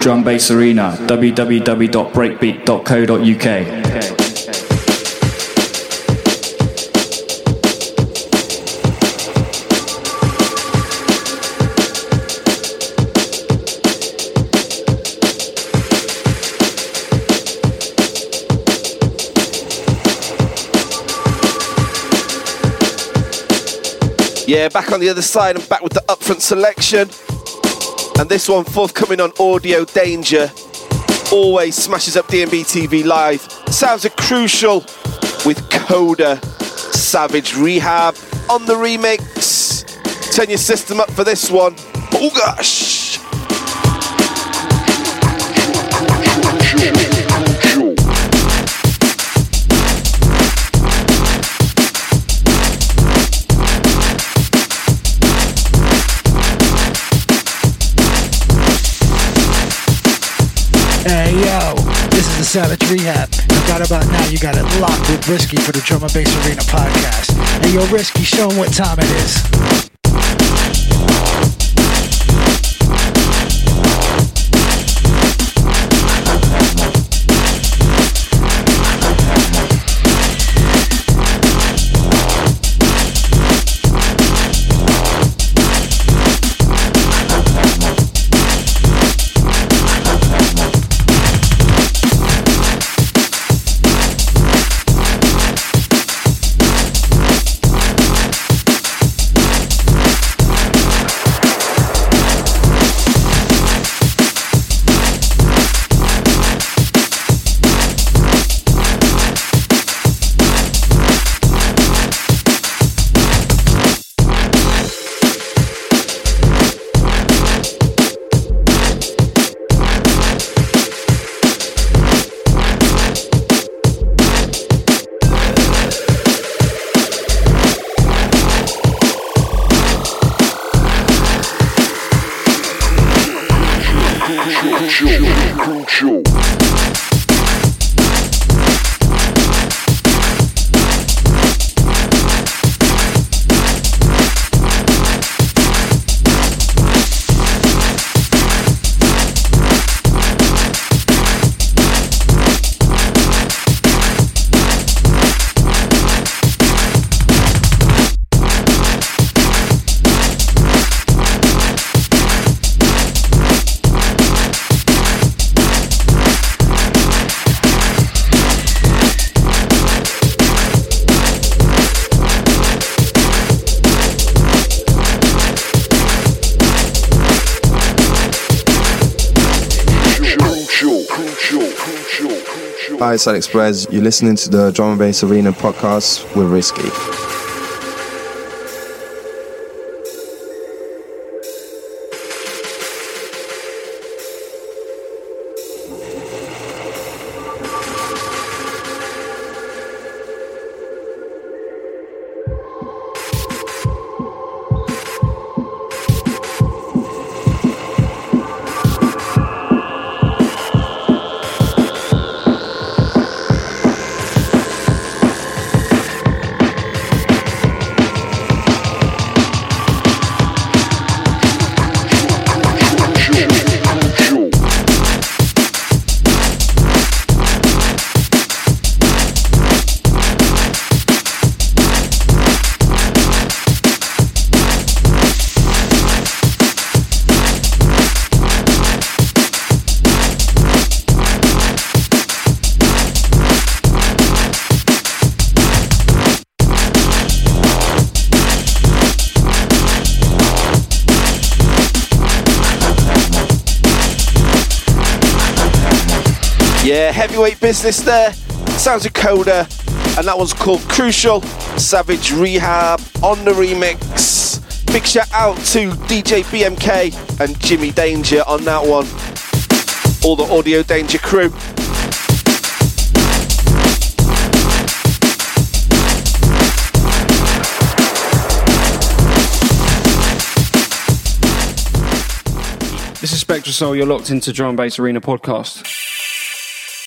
Drum Bass Arena, www.breakbeat.co.uk. Yeah, back on the other side and back with the upfront selection. And this one forthcoming on Audio Danger. Always smashes up DNB TV Live. Sounds of Crucial with Coda. Savage Rehab on the remix. Turn your system up for this one. Oh gosh. Hey yo, this is the Savage Rehab. Right about now, you got it locked with Risky for the Drum and Bass Arena podcast. Hey yo, Risky, show 'em what time it is. Hi, it's Alex Perez. You're listening to the Drum and Bass Arena podcast with Risky. Yeah, heavyweight business there. Sounds of Coda, and that one's called Crucial. Savage Rehab on the remix. Big shout out to DJ BMK and Jimmy Danger on that one. All the Audio Danger crew. This is Spectra Soul. You're locked into Drum and Bass Arena podcast.